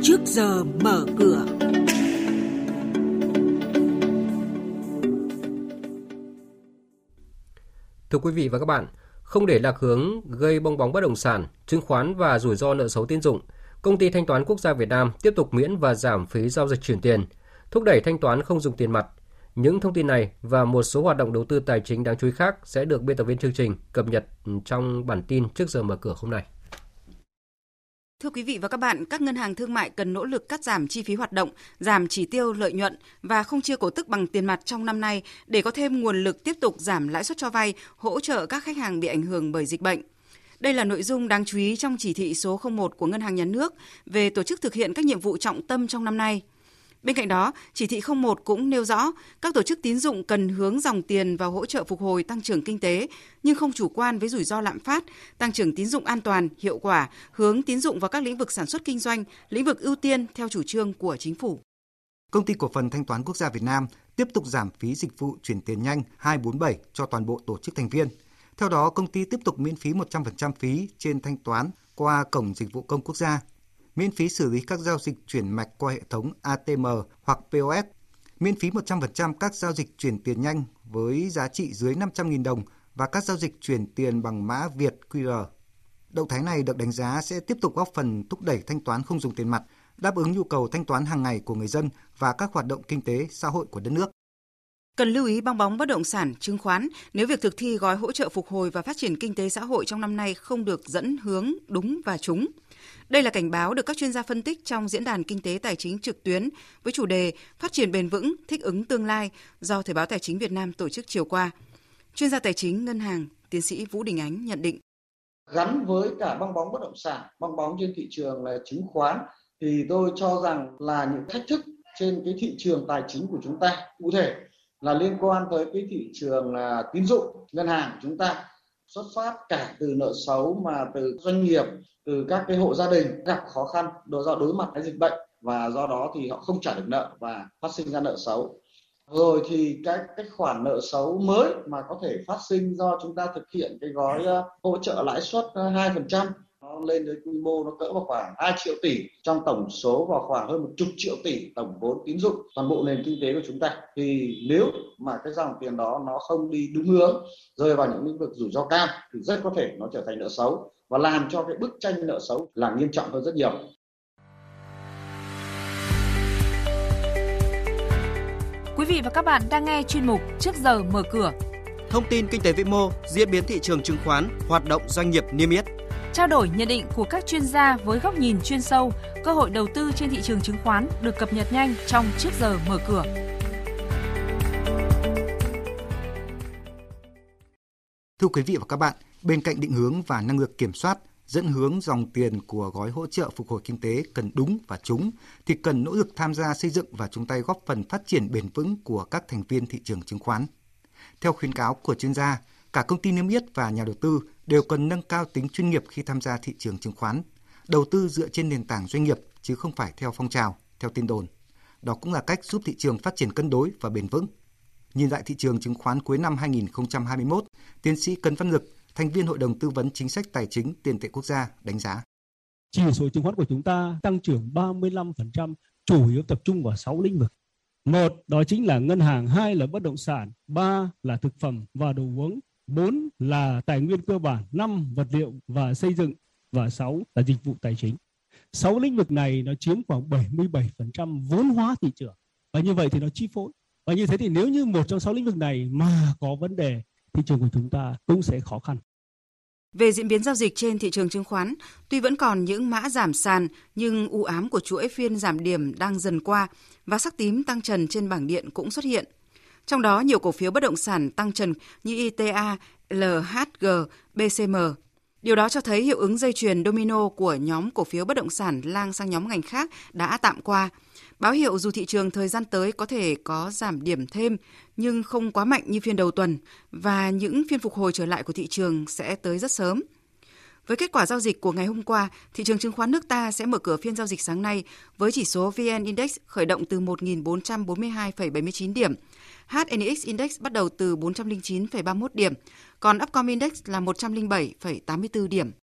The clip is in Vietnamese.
Trước giờ mở cửa. Thưa quý vị và các bạn, không để lạc hướng gây bong bóng bất động sản, chứng khoán và rủi ro nợ xấu tín dụng, Công ty Thanh toán Quốc gia Việt Nam tiếp tục miễn và giảm phí giao dịch chuyển tiền, thúc đẩy thanh toán không dùng tiền mặt. Những thông tin này và một số hoạt động đầu tư tài chính đáng chú ý khác sẽ được biên tập viên chương trình cập nhật trong bản tin trước giờ mở cửa hôm nay. Thưa quý vị và các bạn, các ngân hàng thương mại cần nỗ lực cắt giảm chi phí hoạt động, giảm chỉ tiêu lợi nhuận và không chia cổ tức bằng tiền mặt trong năm nay để có thêm nguồn lực tiếp tục giảm lãi suất cho vay, hỗ trợ các khách hàng bị ảnh hưởng bởi dịch bệnh. Đây là nội dung đáng chú ý trong chỉ thị số 01 của Ngân hàng Nhà nước về tổ chức thực hiện các nhiệm vụ trọng tâm trong năm nay. Bên cạnh đó, chỉ thị 01 cũng nêu rõ các tổ chức tín dụng cần hướng dòng tiền vào hỗ trợ phục hồi tăng trưởng kinh tế, nhưng không chủ quan với rủi ro lạm phát, tăng trưởng tín dụng an toàn, hiệu quả, hướng tín dụng vào các lĩnh vực sản xuất kinh doanh, lĩnh vực ưu tiên theo chủ trương của chính phủ. Công ty Cổ phần Thanh toán Quốc gia Việt Nam tiếp tục giảm phí dịch vụ chuyển tiền nhanh 247 cho toàn bộ tổ chức thành viên. Theo đó, công ty tiếp tục miễn phí 100% phí trên thanh toán qua Cổng Dịch vụ Công Quốc gia, miễn phí xử lý các giao dịch chuyển mạch qua hệ thống ATM hoặc POS, miễn phí 100% các giao dịch chuyển tiền nhanh với giá trị dưới 500.000 đồng và các giao dịch chuyển tiền bằng mã Việt QR. Động thái này được đánh giá sẽ tiếp tục góp phần thúc đẩy thanh toán không dùng tiền mặt, đáp ứng nhu cầu thanh toán hàng ngày của người dân và các hoạt động kinh tế, xã hội của đất nước. Cần lưu ý bong bóng bất động sản, chứng khoán nếu việc thực thi gói hỗ trợ phục hồi và phát triển kinh tế xã hội trong năm nay không được dẫn hướng đúng và trúng. Đây là cảnh báo được các chuyên gia phân tích trong diễn đàn kinh tế tài chính trực tuyến với chủ đề Phát triển bền vững, thích ứng tương lai do Thời báo Tài chính Việt Nam tổ chức chiều qua. Chuyên gia tài chính ngân hàng, tiến sĩ Vũ Đình Ánh nhận định. Gắn với cả bong bóng bất động sản, bong bóng trên thị trường là chứng khoán thì tôi cho rằng là những thách thức trên cái thị trường tài chính của chúng ta, cụ thể là liên quan tới cái thị trường tín dụng ngân hàng của chúng ta, xuất phát cả từ nợ xấu mà từ doanh nghiệp, từ các cái hộ gia đình gặp khó khăn đối mặt với dịch bệnh và do đó thì họ không trả được nợ và phát sinh ra nợ xấu. Rồi thì các khoản nợ xấu mới mà có thể phát sinh do chúng ta thực hiện cái gói hỗ trợ lãi suất 2%, nó lên đến quy mô nó cỡ vào khoảng 2 triệu tỷ trong tổng số vào khoảng hơn 10 triệu tỷ tổng vốn tín dụng toàn bộ nền kinh tế của chúng ta. Thì nếu mà cái dòng tiền đó nó không đi đúng hướng, rơi vào những lĩnh vực rủi ro cao thì rất có thể nó trở thành nợ xấu và làm cho cái bức tranh nợ xấu là nghiêm trọng hơn rất nhiều. Quý vị và các bạn đang nghe chuyên mục Trước giờ mở cửa. Thông tin kinh tế vĩ mô, diễn biến thị trường chứng khoán, hoạt động doanh nghiệp niêm yết. Trao đổi nhận định của các chuyên gia với góc nhìn chuyên sâu, cơ hội đầu tư trên thị trường chứng khoán được cập nhật nhanh trong Trước giờ mở cửa. Thưa quý vị và các bạn, bên cạnh định hướng và năng lực kiểm soát, dẫn hướng dòng tiền của gói hỗ trợ phục hồi kinh tế cần đúng và trúng, thì cần nỗ lực tham gia xây dựng và chung tay góp phần phát triển bền vững của các thành viên thị trường chứng khoán. Theo khuyến cáo của chuyên gia, cả công ty niêm yết và nhà đầu tư đều cần nâng cao tính chuyên nghiệp khi tham gia thị trường chứng khoán, đầu tư dựa trên nền tảng doanh nghiệp chứ không phải theo phong trào, theo tin đồn. Đó cũng là cách giúp thị trường phát triển cân đối và bền vững. Nhìn lại thị trường chứng khoán cuối năm 2021, tiến sĩ Cấn Văn Lực, thành viên Hội đồng Tư vấn Chính sách Tài chính Tiền tệ Quốc gia đánh giá. Chỉ số chứng khoán của chúng ta tăng trưởng 35%, chủ yếu tập trung vào 6 lĩnh vực. 1. Đó chính là ngân hàng, 2 là bất động sản, 3 là thực phẩm và đồ uống, 4 là tài nguyên cơ bản, 5 vật liệu và xây dựng và 6 là dịch vụ tài chính. 6 lĩnh vực này nó chiếm khoảng 77% vốn hóa thị trường. Và như vậy thì nó chi phối. Và như thế thì nếu như một trong 6 lĩnh vực này mà có vấn đề, thị trường của chúng ta cũng sẽ khó khăn. Về diễn biến giao dịch trên thị trường chứng khoán, tuy vẫn còn những mã giảm sàn nhưng u ám của chuỗi phiên giảm điểm đang dần qua và sắc tím tăng trần trên bảng điện cũng xuất hiện. Trong đó nhiều cổ phiếu bất động sản tăng trần như ITA, LHG, BCM. Điều đó cho thấy hiệu ứng dây chuyền domino của nhóm cổ phiếu bất động sản lang sang nhóm ngành khác đã tạm qua. Báo hiệu dù thị trường thời gian tới có thể có giảm điểm thêm nhưng không quá mạnh như phiên đầu tuần và những phiên phục hồi trở lại của thị trường sẽ tới rất sớm. Với kết quả giao dịch của ngày hôm qua, thị trường chứng khoán nước ta sẽ mở cửa phiên giao dịch sáng nay với chỉ số VN Index khởi động từ 1.442,79 điểm. HNX Index bắt đầu từ 409,31 điểm, còn Upcom Index là 107,84 điểm.